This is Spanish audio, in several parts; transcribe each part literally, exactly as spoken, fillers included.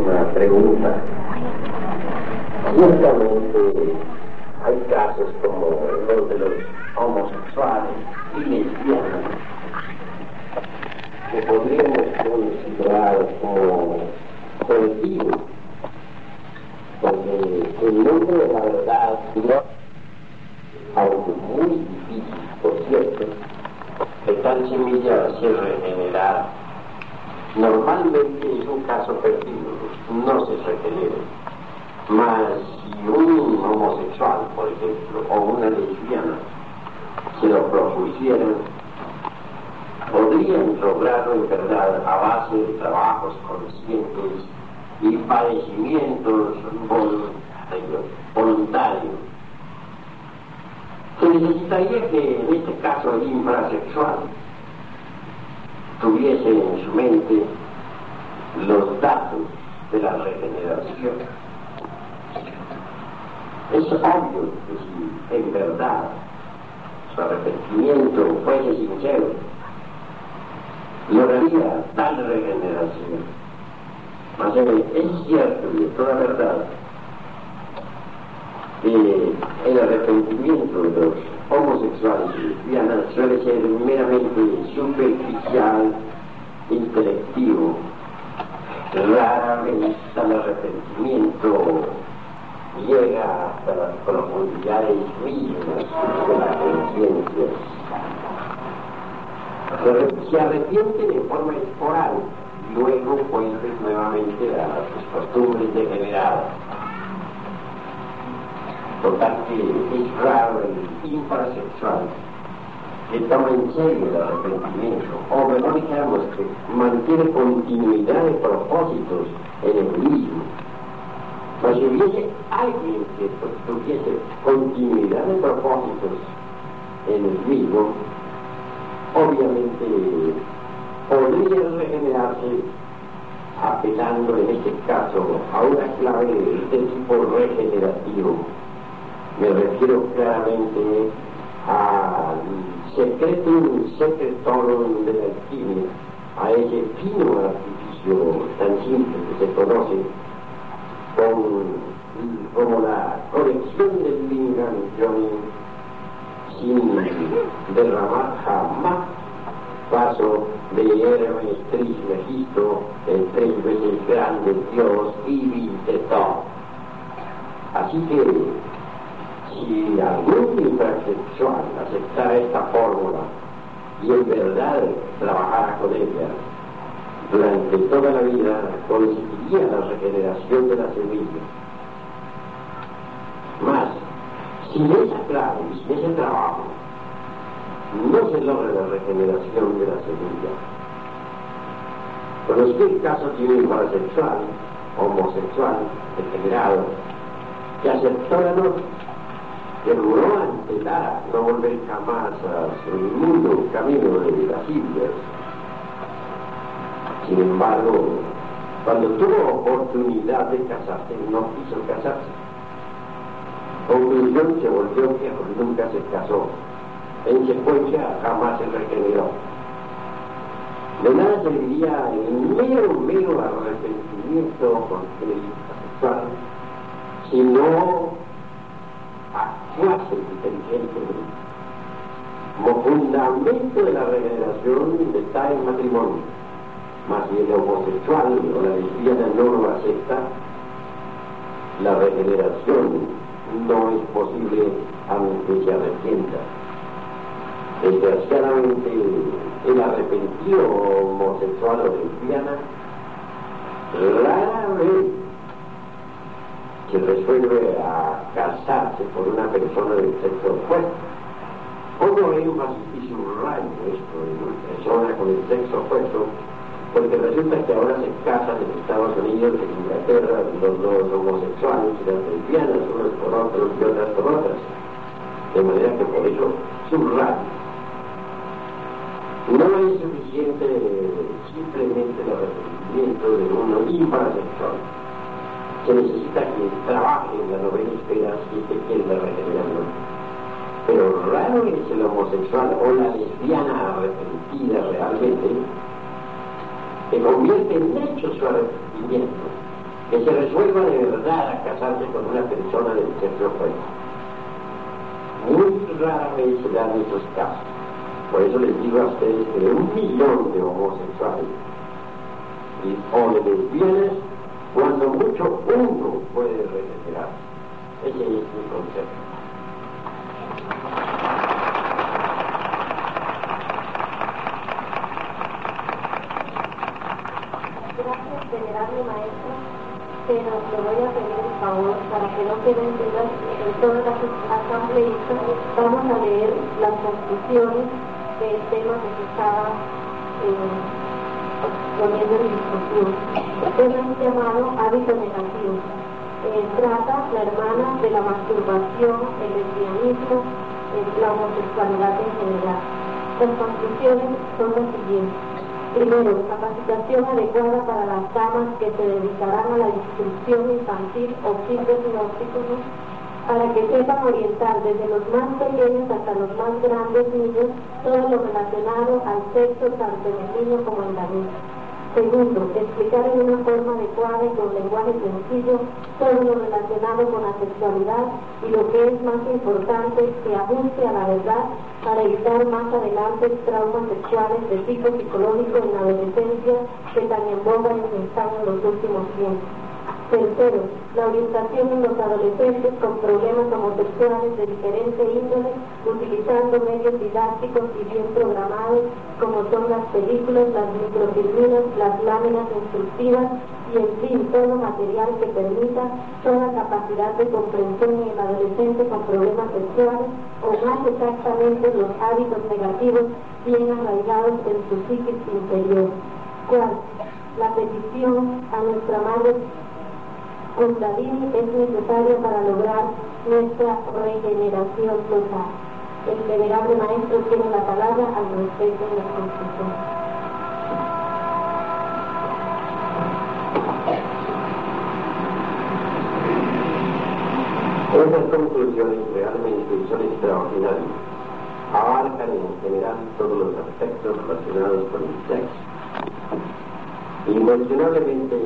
última pregunta. Ciertamente hay casos como los de los homosexuales y lesbianas que podríamos considerar como colectivos, porque el nombre de la verdad, aunque muy difícil, por cierto, que tal semilla se regenerara. Normalmente es un caso perdido, no se regenera. Mas si un homosexual, por ejemplo, o una lesbiana, se lo propusieran, podrían lograrlo en verdad a base de trabajos conscientes y padecimientos voluntarios. Se necesitaría que en este caso el infrasexual tuviese en su mente los datos de la regeneración. Es obvio que si en verdad su arrepentimiento fuese sincero, lograría tal regeneración. Mas es cierto y de toda verdad que el arrepentimiento de los homosexuales y lesbianas suele ser meramente superficial, intelectivo. Rara vez tal arrepentimiento llega hasta las profundidades mismas de la conciencia. Se arrepiente de forma esporádica y luego vuelve nuevamente a sus costumbres degeneradas. Por tanto, es raro el infrasexual que toma en serio el arrepentimiento, o mejor digamos que mantiene continuidad de propósitos en el mismo. Pues si hubiese alguien que tuviese continuidad de propósitos en el mismo, obviamente podría regenerarse apelando en este caso a una clave de tipo regenerativo. Me refiero claramente al secretum secretorum de la alquimia, a ese fino artificio tan simple que se conoce con, como la colección del Lingam Johnny, sin derramar jamás paso de Hermes Trismegisto, el tres veces grande Dios y Vintetón. Así que si algún infrasexual aceptara esta fórmula y en verdad trabajara con ella, durante toda la vida conseguiría la regeneración de la semilla. Mas, sin esa clave y sin ese trabajo, no se logra la regeneración de la semilla. Conocí el caso de un infrasexual, homosexual, degenerado, que aceptó la norma, que juró ante Lara no volver jamás a su inmundo camino de las Indias. Sin embargo, cuando tuvo oportunidad de casarse, no quiso casarse. Conclusión, se volvió viejo y nunca se casó. En secuencia, jamás se regeneró. De nada serviría el mero, mero arrepentimiento con el sexual, si no actuase inteligentemente. Como fundamento de la regeneración está el matrimonio. Mas si el homosexual o la lesbiana no lo acepta, la regeneración no es posible aunque se arrepienta. Desgraciadamente, el arrepentido homosexual o lesbiana rara vez se resuelve a casarse por una persona del sexo opuesto. Pongo énfasis y subrayo esto en persona con el sexo opuesto, porque resulta que ahora se casan en Estados Unidos, en Inglaterra, los dos homosexuales y las lesbianas, unos por otros y otras por otras. De manera que por eso subrayo. No es suficiente simplemente el arrepentimiento de uno infrasexual. Se necesita que trabaje en la novena esfera si se quiere la regeneración. Pero raro es el homosexual o la lesbiana arrepentida realmente que convierte en hecho su arrepentimiento que se resuelva de verdad a casarse con una persona del sexo opuesto. Muy rara vez se dan esos casos. Por eso les digo a ustedes que de un millón de homosexuales o de lesbianas, cuando mucho uno puede regenerarse. Ese es mi concepto. Gracias, venerable maestro, pero le voy a pedir el favor para que no queden dudas en todas las asambleístas. Vamos a leer las conclusiones del tema que se estaba eh, poniendo en discusión. Es un llamado hábito negativo. Eh, trata la hermana de la masturbación, el lesbianismo, eh, la homosexualidad en general. Las conclusiones son las siguientes. Primero, capacitación adecuada para las damas que se dedicarán a la instrucción infantil o kindergarten, para que sepan orientar desde los más pequeños hasta los más grandes niños todo lo relacionado al sexo tanto femenino como en la niña. Segundo, explicar en una forma adecuada y con lenguaje sencillo todo lo relacionado con la sexualidad y lo que es más importante, que ajuste a la verdad para evitar más adelante traumas sexuales de tipo psicológico en la adolescencia que tan en boga están en los últimos tiempos. Tercero, la orientación en los adolescentes con problemas homosexuales de diferente índole, utilizando medios didácticos y bien programados, como son las películas, las microfilminas, las láminas instructivas y, en fin, todo material que permita toda capacidad de comprensión en el adolescente con problemas sexuales, o más exactamente los hábitos negativos bien arraigados en su psiquis interior. Cuarto, la petición a nuestra Madre Kundalini es necesaria para lograr nuestra regeneración total. El venerable maestro tiene la palabra al respecto de la Constitución. Estas conclusiones realmente son extraordinarias. Abarcan en general todos los aspectos relacionados con el sexo. Incuestionablemente,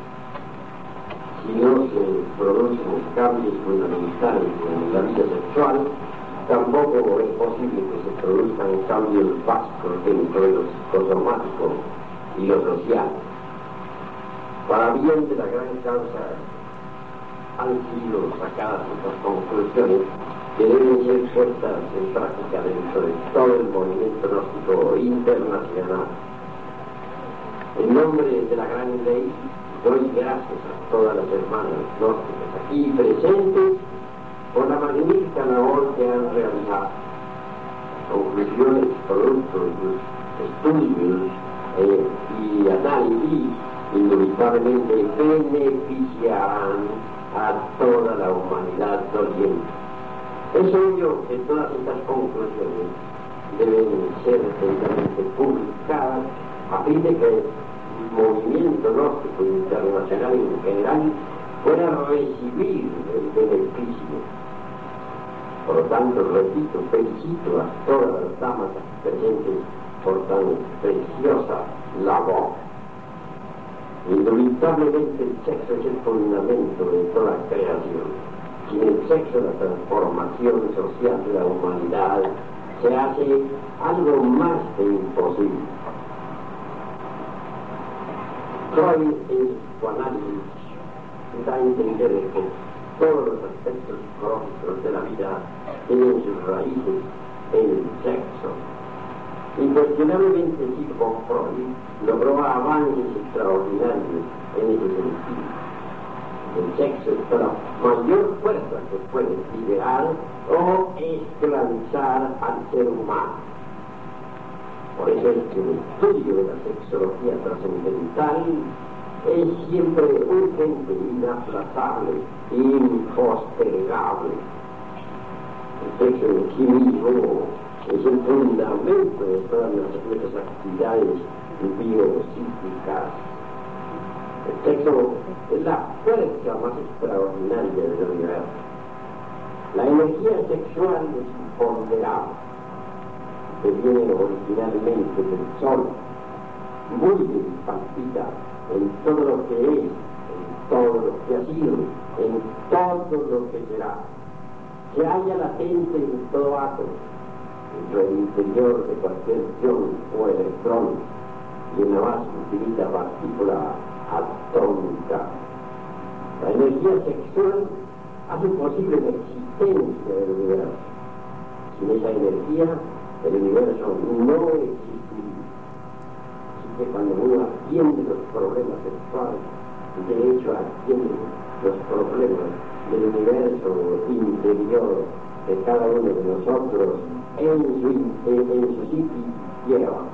si no se producen cambios fundamentales en la vida sexual, tampoco es posible que se produzcan cambios básicos dentro de lo psicosomático y lo social. Para bien de la gran causa han sido sacadas estas conclusiones que deben ser puestas en práctica dentro de todo el movimiento gnóstico internacional. En nombre de la gran ley, doy gracias a todas las hermanas gnósticas aquí presentes por la magnífica labor que han realizado. Conclusiones producto de sus estudios eh, y análisis inevitablemente beneficiarán a toda la humanidad doliente. Es obvio que todas estas conclusiones deben ser debidamente publicadas a fin de que el movimiento gnóstico internacional en general pueda recibir el beneficio. Por lo tanto, repito, felicito a todas las damas presentes por tan preciosa labor. Indubitablemente el sexo es el fundamento de toda creación. Sin el sexo la transformación social de la humanidad se hace algo más que imposible. Freud en su psicoanálisis da a entender que todos los aspectos psicológicos de la vida tienen sus raíces en el sexo. Incuestionablemente Sigmund Freud logró avances extraordinarios en ese sentido. El sexo es la mayor fuerza que puede liberar o esclavizar al ser humano. Por eso es que el estudio de la sexología trascendental es siempre urgente, inaplazable, impostergable. El sexo en sí mismo es el fundamento de todas nuestras actividades biopsíquicas. El sexo es la fuerza más extraordinaria del universo. La energía sexual es imponderable, que viene originalmente del sol, muy y palpita en todo lo que es, en todo lo existir en todo lo que será, que haya latente en todo átomo, en el interior de cualquier ion o electrón y en la más infinita partícula atómica. La energía sexual hace posible la existencia del universo. Sin esa energía, el universo no existiría. Así que cuando uno atiende los problemas sexuales, de hecho atiende los problemas del universo interior de cada uno de nosotros en su, en, en su sitio lleva.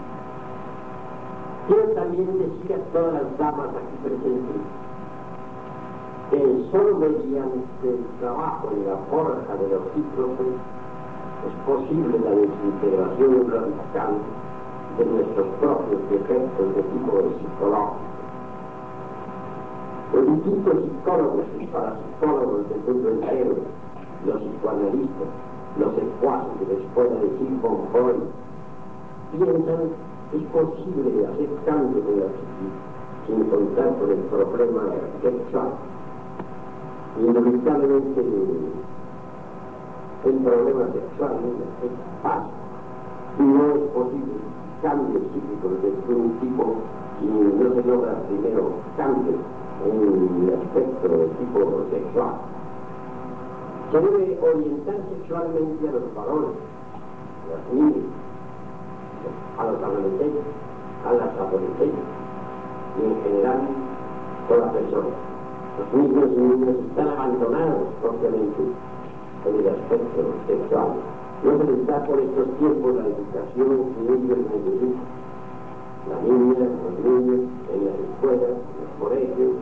Quiero también decir a todas las damas aquí presentes que solo mediante el trabajo en la forja de los cíclopes es posible la desintegración radical de nuestros propios defectos de tipo psicológico. Los distintos psicólogos y parapsicólogos del mundo entero, los psicoanalistas, los secuaces de la escuela de Sigmund Freud, piensan que es posible hacer cambios de la psique sin contar con el problema sexual. Inevitablemente el problema sexual es básico. No es posible cambios psíquicos de un tipo si no se logra primero cambios en el aspecto del tipo sexual. Se debe orientar sexualmente a los varones, a las niñas, a los adolescentes, a las adolescentes y en general a las personas. Los niños y niñas están abandonados propiamente en el aspecto sexual. No se les da por estos tiempos la educación que ellos necesitan. La niña, los niños, en las escuelas, en los colegios,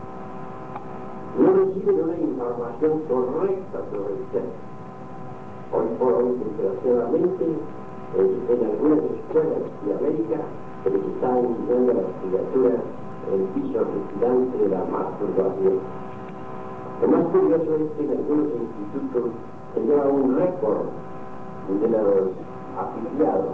no reciben una información correcta sobre el sexo. Hoy por hoy, desgraciadamente, en, en algunas escuelas de América se les está enseñando a las criaturas el piso retirante de la masturbación. Lo más curioso es que en algunos institutos se lleva un récord de los afiliados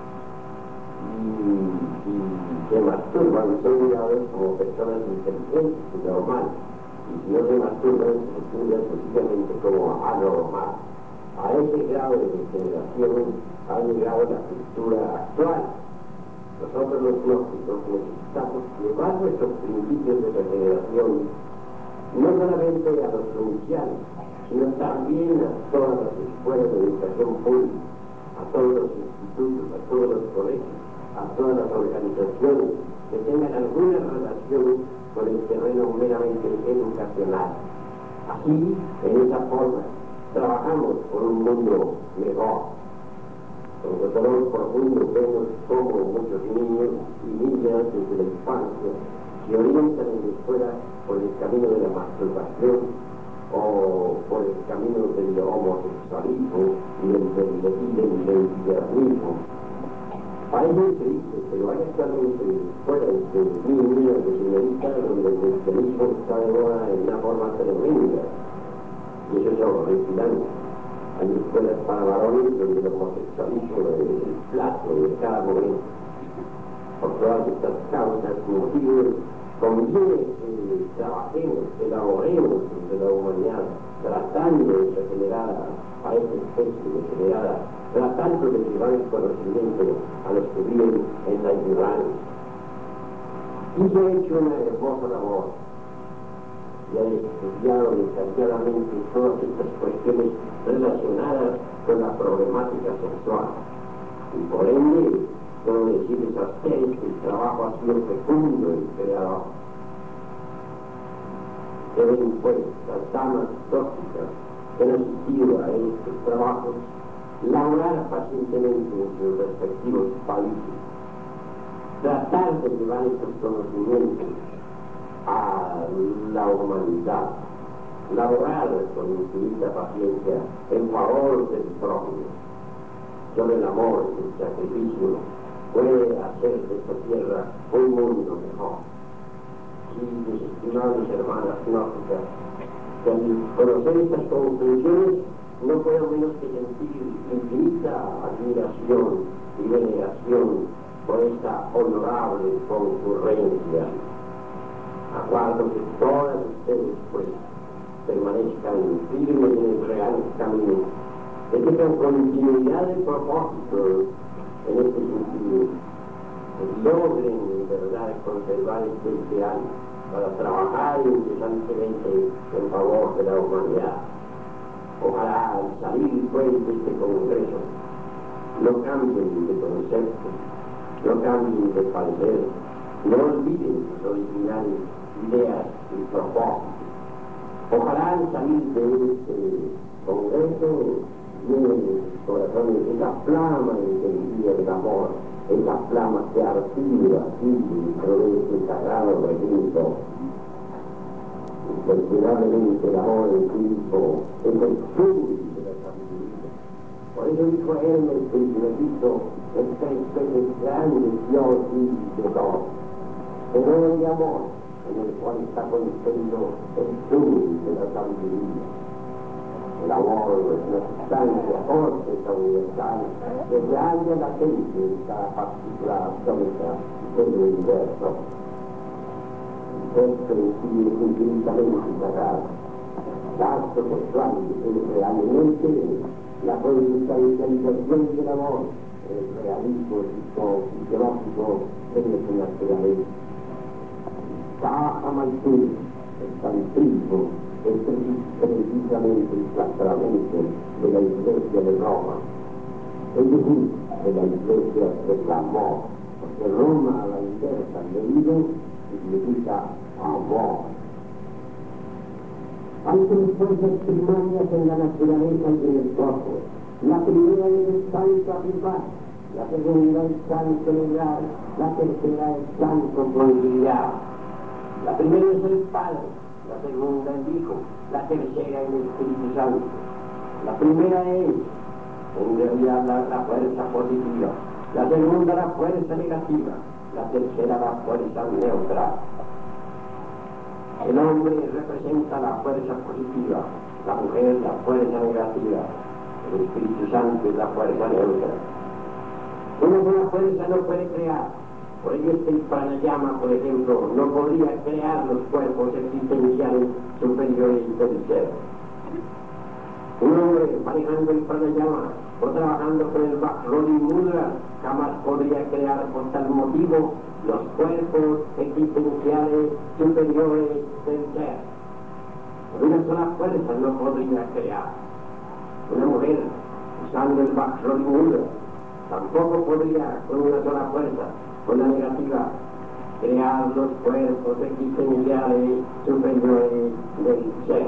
y, y se masturban, son mirados como personas inteligentes y normales, y si no se masturban se estudian sencillamente como anormal. A ese grado de degeneración ha llegado la cultura actual. Nosotros los gnósticos necesitamos llevar nuestros principios de regeneración no solamente a los provinciales, sino también a todas las escuelas de educación pública, a todos los institutos, a todos los colegios, a todas las organizaciones que tengan alguna relación con el terreno meramente educacional. Así, en esa forma, trabajamos por un mundo mejor. Con dolor profundo vemos cómo muchos niños y niñas desde la infancia se orientan en la escuela por el camino de la masturbación o por el camino del homosexualismo y del lesbianismo. Parece increíble, pero hay actualmente escuelas de niños, de señoritas, donde el lesbianismo está de moda en una forma tremenda. Y eso es horripilante. Hay escuelas para varones donde el homosexualismo es el plato de cada momento. Por todas estas causas, motivos, conviene que trabajemos, que elaboremos entre la humanidad, tratando de regenerar a esta especie degenerada, tratando de llevar el conocimiento a los que viven en la ignorancia. Y se ha hecho una hermosa labor. Y ha estudiado detalladamente todas estas cuestiones relacionadas con la problemática sexual. Y por ende, puedo decirles a ustedes que el trabajo ha sido fecundo y creador. Deben pues las damas tóxicas que han asistido a estos trabajos laborar pacientemente en sus respectivos países, tratar de llevar estos conocimientos a la humanidad, laborar con infinita paciencia en favor del prójimo. Solo el amor y el sacrificio puede hacer de esta tierra un mundo mejor. Y mis estimadas hermanas gnósticas, que al conocer estas conclusiones no puedo menos que sentir infinita admiración y veneración por esta honorable concurrencia. Aguardo que todas ustedes permanezcan firmes en el real camino, que tengan continuidad de propósitos en este sentido, que logren en verdad conservar este ideal para trabajar incesantemente en favor de la humanidad. Ojalá al salir pues de este congreso no cambien de concepto, no cambien de parecer, no olviden sus originales ideas y propósitos. Ojalá al salir de este congreso llenen sus corazones esa flama encendida del amor, esa flama que ardió así dentro de este sagrado recinto. Indiscutiblemente el amor en Cristo es el sur de la sabiduría. Por eso dijo Hermes Trismegisto, el tres veces grande Dios y de todos. Pero el amor en el cual está contenido el sur de la sabiduría. El amor es una sustancia cósmica universal que irradia la gente en cada particular atómica del universo. Esto en sí es infinitamente sagrado. La acto sexual es realmente la potencialización del amor, el realismo fisiológico de nuestra naturaleza. Taha Maitú, el tantrismo, es precisamente el sacramento de la Iglesia de Roma, es decir, de la Iglesia del amor, porque Roma a la inversa debido significa amor. Hay tres fuerzas primarias en la naturaleza y en el cuerpo. La primera es el santo afirmar, la segunda es santo negar, la tercera es santo prohibir. La primera es el Padre, la segunda el Hijo, la tercera es el Espíritu Santo. La primera es, en realidad, la, la fuerza positiva, la segunda la fuerza negativa, la tercera la fuerza neutra. El hombre representa la fuerza positiva, la mujer la fuerza negativa, el Espíritu Santo es la fuerza neutra. Una sola fuerza no puede crear. Por ello este pranayama, por ejemplo, no podría crear los cuerpos existenciales superiores del ser. Un hombre manejando el pranayama o trabajando con el Vajroli Mudra jamás podría crear por tal motivo los cuerpos existenciales superiores del ser. Una sola fuerza no podría crear. Una mujer usando el Vajroli Mudra tampoco podría con una sola fuerza, con la negativa, crear los cuerpos existenciales superiores del ser.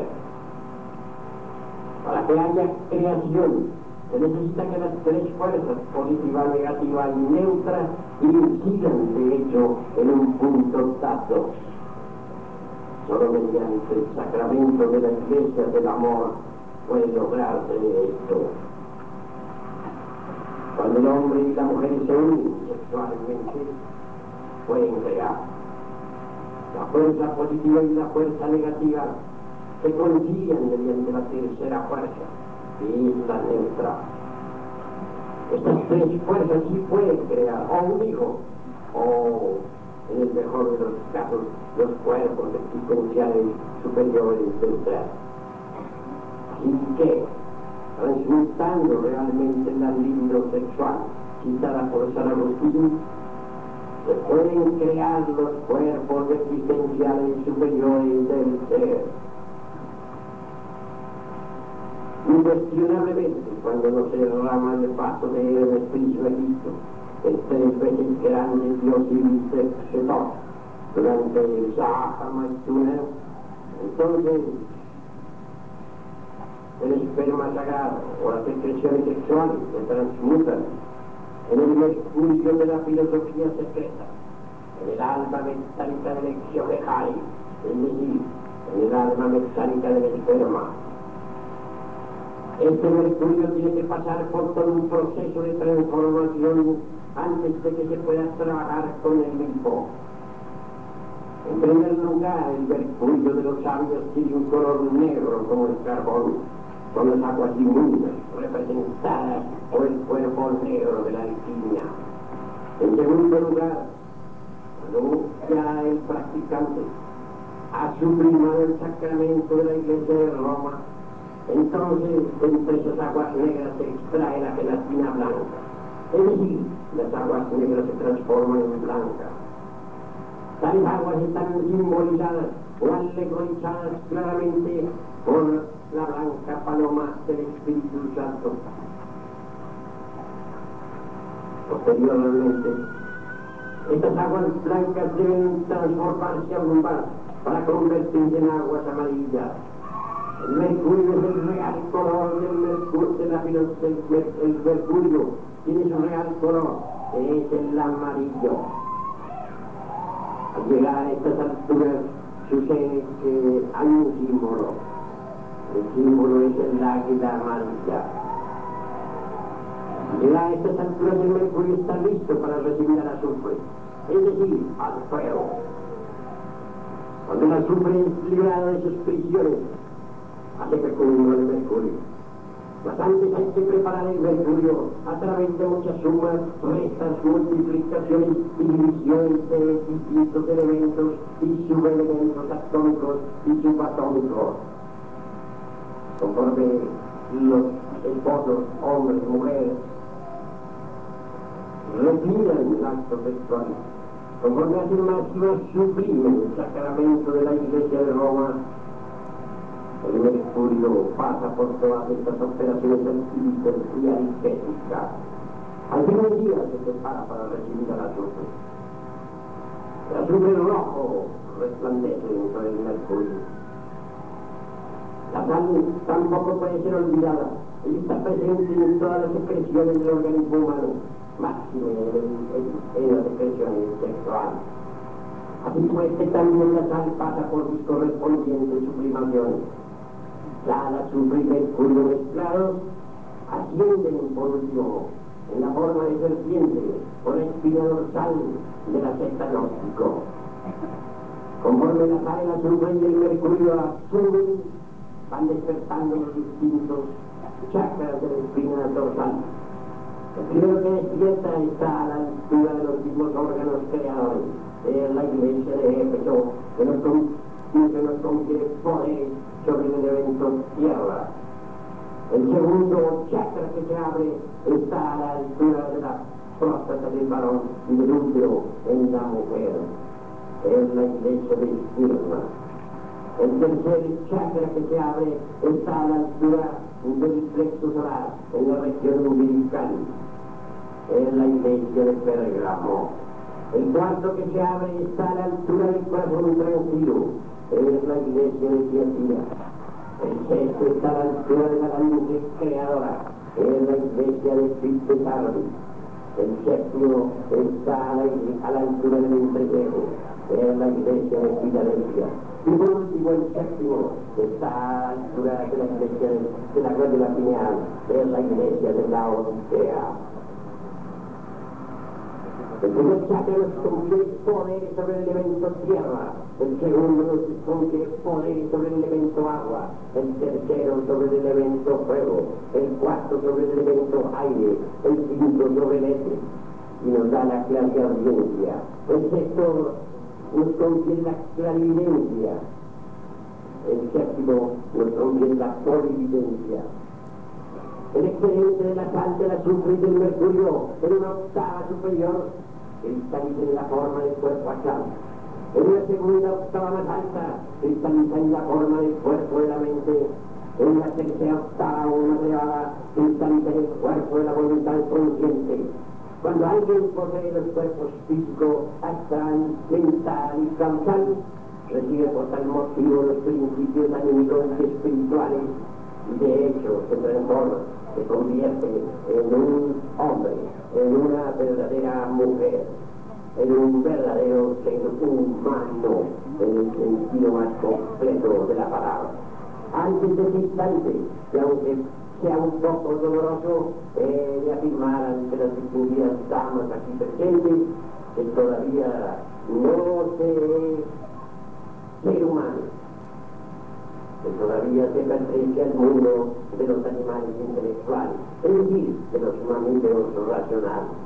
Para que haya creación, se necesita que las tres fuerzas, positiva, negativa y neutra, incidan de hecho en un punto dado. Solo mediante el sacramento de la Iglesia del amor puede lograrse esto. Cuando el hombre y la mujer se unen sexualmente, pueden crear. La fuerza positiva y la fuerza negativa se concilian mediante la tercera fuerza, que es la neutra. Estas tres fuerzas sí pueden crear o un hijo, o, en el mejor de los casos, los cuerpos existenciales superiores del ser. Así que, transmutando realmente la libido sexual citada por San Agustín, se pueden crear los cuerpos existenciales superiores del ser. Incuestionablemente, cuando no se derrama el paso de Hermes Trismegisto, el tres veces grande Dios y Sexetor, durante el Saha Maituna, entonces el esperma sagrado o las secreciones sexuales se transmutan en el mercurio de la filosofía secreta, en el alma mecánica del Exiogekai, es decir, en el alma mecánica del esperma. Este mercurio tiene que pasar por todo un proceso de transformación antes de que se pueda trabajar con el mismo. En primer lugar, el mercurio de los sabios tiene un color negro como el carbón, con las aguas inmundas representadas por el cuerpo negro de la alquimia. En segundo lugar, cuando ya el practicante ha sublimado el sacramento de la Iglesia de Roma, entonces entre esas aguas negras se extrae la gelatina blanca. Es decir, las aguas negras se transforman en blancas. Tales aguas están simbolizadas o alegorizadas claramente por la blanca paloma del Espíritu Santo. Posteriormente, estas aguas blancas deben transformarse a lumbar para convertirse en aguas amarillas. El mercurio es el real color del mercurio, de la, del, el mercurio tiene su real color, que es el amarillo. Al llegar a estas alturas sucede que hay un símbolo. El símbolo es el águila amarilla. Al llegar a estas alturas el mercurio está listo para recibir al azufre, es decir, al fuego. Cuando el azufre es liberado de sus prisiones, hace fecundar el mercurio. Mas antes hay que preparar el mercurio a través de muchas sumas, restas, multiplicaciones y divisiones de distintos elementos y subelementos atómicos y subatómicos. Conforme los esposos, hombres y mujeres, refinan el acto sexual, conforme hacen más y más sublime el sacramento de la Iglesia de Roma, el mercurio pasa por todas estas operaciones científicas y aritméticas. Al fin un día se prepara para recibir al azufre. El azufre rojo resplandece dentro del mercurio. La sal tampoco puede ser olvidada. Ella está presente en todas las secreciones del organismo humano, máximo en, en, en las secreciones sexuales. Así pues que también la sal pasa por sus correspondientes sublimaciones. Sal, azufre y mercurio mezclados ascienden por último en la forma de serpiente por la espina dorsal de la secta gnóstico. Conforme la sal, el azufre y el mercurio suben, van despertando los distintos chakras de la espina dorsal. El primero que despierta está a la altura de los mismos órganos creadores de la Iglesia de Éfeso, que nos, que nos confiere poder sobre el elemento tierra. El segundo chakra que se abre está a la altura de la próstata del varón y del útero en la mujer, en la Iglesia de Esmirna. El tercer chakra que se abre está a la altura del plexo solar, en la región umbilical, en la Iglesia de Pérgamo. El cuarto que se abre está a la altura del corazón tranquilo, en la Iglesia de Tiatira. El sexto está a la altura de la laringe creadora, en la Iglesia de Pitesardi. El séptimo está a la, a la altura del entrecejo, en la Iglesia de Filadelfia. Y por último, el séptimo está a la altura de la Iglesia de, de la Glória Pineal, en la Iglesia de la Odisea. El primer chakra nos confiere poder sobre el elemento tierra, el segundo nos confiere poder sobre el elemento agua, el tercero sobre el elemento fuego, el cuarto sobre el elemento aire, el quinto sobre el éter, y nos da la clariaudiencia. El sexto nos confiere la clarividencia, el séptimo nos confiere la polividencia. El excedente de la sal, del azufre y del mercurio en una octava superior cristaliza en la forma del cuerpo astral. En una segunda octava más alta cristaliza en la forma del cuerpo de la mente. En una tercera octava aún más elevada cristaliza en el cuerpo de la voluntad consciente. Cuando alguien posee los cuerpos físico, astral, mental y causal, recibe por tal motivo los principios anímicos y espirituales y de hecho se transforma, se convierte en un hombre, en una verdadera mujer, en un verdadero ser humano, en el sentido más completo de la palabra. Antes de ese instante, que aunque sea un poco doloroso eh, de afirmar ante las distinguidas damas aquí presentes, que todavía no se es ser humano, que todavía se pertenece al mundo de los animales intelectuales, es decir, de los mamíferos racionales.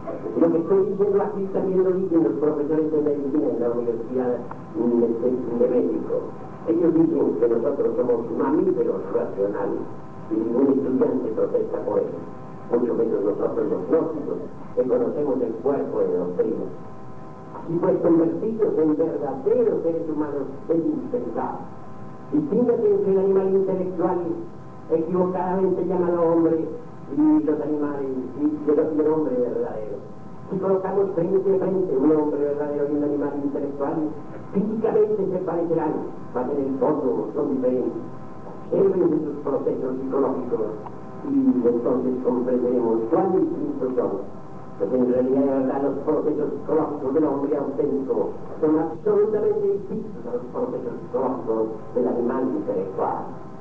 Lo que estoy diciendo aquí también lo dicen los profesores de medicina en la Universidad de, de México. Ellos dicen que nosotros somos mamíferos racionales y ningún estudiante protesta por eso. Mucho menos nosotros los gnósticos, que conocemos el cuerpo de los primos. Así pues, convertidos en verdaderos seres humanos es indispensable. Distíngase entre el animal intelectual equivocadamente llamado hombre y los animales y el hombre verdadero. Si colocamos frente a frente un hombre verdadero y un animal intelectual, físicamente se parecerán, mas en el fondo son diferentes. Observen sus procesos psicológicos y entonces comprenderemos cuán distintos son. Pues en realidad, de verdad, los procesos psicológicos del hombre auténtico son absolutamente distintos a los procesos psicológicos del animal intelectual.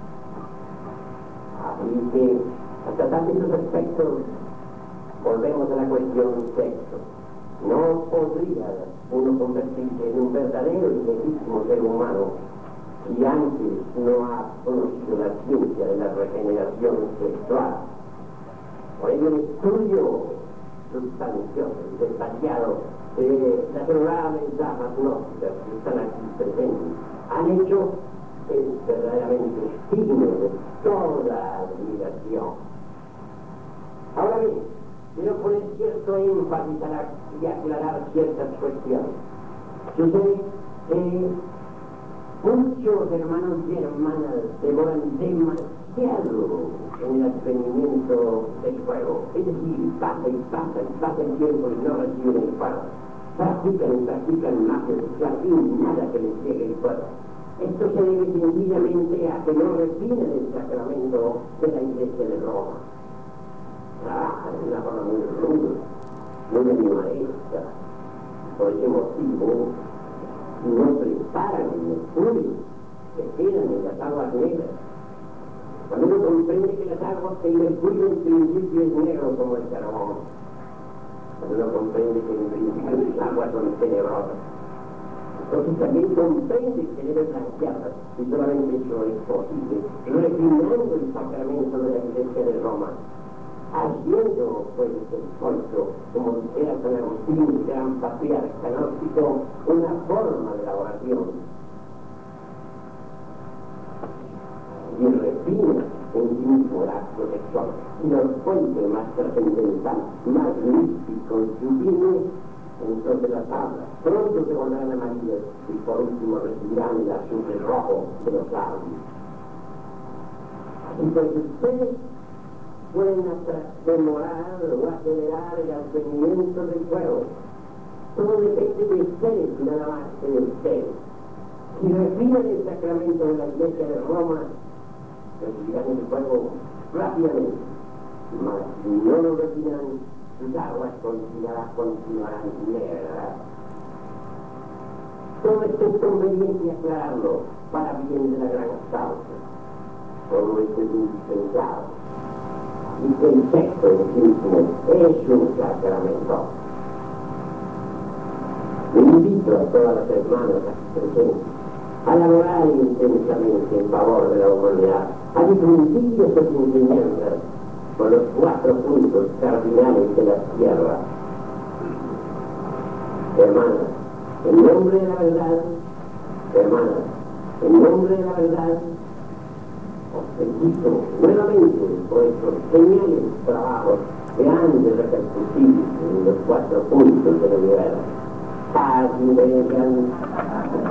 Así que, a tratar de esos aspectos, volvemos a la cuestión sexo. No podría uno convertirse en un verdadero y legítimo ser humano si antes no ha conocido la ciencia de la regeneración sexual. Por ello, el estudio sustancioso y detallado de las honorables damas gnósticas que están aquí presentes han hecho es verdaderamente digno de toda admiración. Ahora bien, quiero poner cierto énfasis a la, y aclarar ciertas cuestiones. Sucede que muchos hermanos y hermanas demoran demasiado en el advenimiento del fuego. Es decir, pasa y pasa y pasa el tiempo y no reciben el fuego. Practican y practican magia sexual y nada que les llegue el fuego. Esto se debe sencillamente a que no reciben el sacramento de la Iglesia de Roma. Trabajan de una forma muy ruda, muy animalesca. Por ese motivo, no preparan el mercurio, se quedan en las aguas negras. Cuando uno comprende que las aguas, que el mercurio en principio es negro como el carbón, cuando uno comprende que en principio las aguas son tenebrosas, entonces también comprende que debe blanquearlas, y solamente eso es posible, refinando el sacramento de la Iglesia de Roma, haciendo pues el esfuerzo, como dijera San Agustín, gran patriarca gnóstico, una forma de la oración. Y refina en sí mismo el acto sexual y los vuelve más trascendental, más místico y sublime. Entonces las tablas pronto se volverán amarillas y por último recibirán el azul rojo de los labios. Así pues, ustedes pueden demorar o acelerar el advenimiento del fuego. Todo depende de ustedes, nada más que de ustedes. Si reciben el sacramento de la Iglesia de Roma, recibirán el fuego rápidamente, mas si no lo reciban, sus aguas continuarán, continuarán negras. Todo esto es conveniente aclararlo para bien de la gran causa. Todo esto es indispensable. Y que el sexo en sí mismo es un sacramento. Invito a todas las hermanas aquí presentes a laborar intensamente en favor de la humanidad, a difundir esas enseñanzas con los cuatro puntos cardinales de la tierra. Hermanas, en nombre de la verdad, hermanas, en nombre de la verdad, os felicito nuevamente por estos geniales trabajos que han de repercutir en los cuatro puntos de la vida. Paz y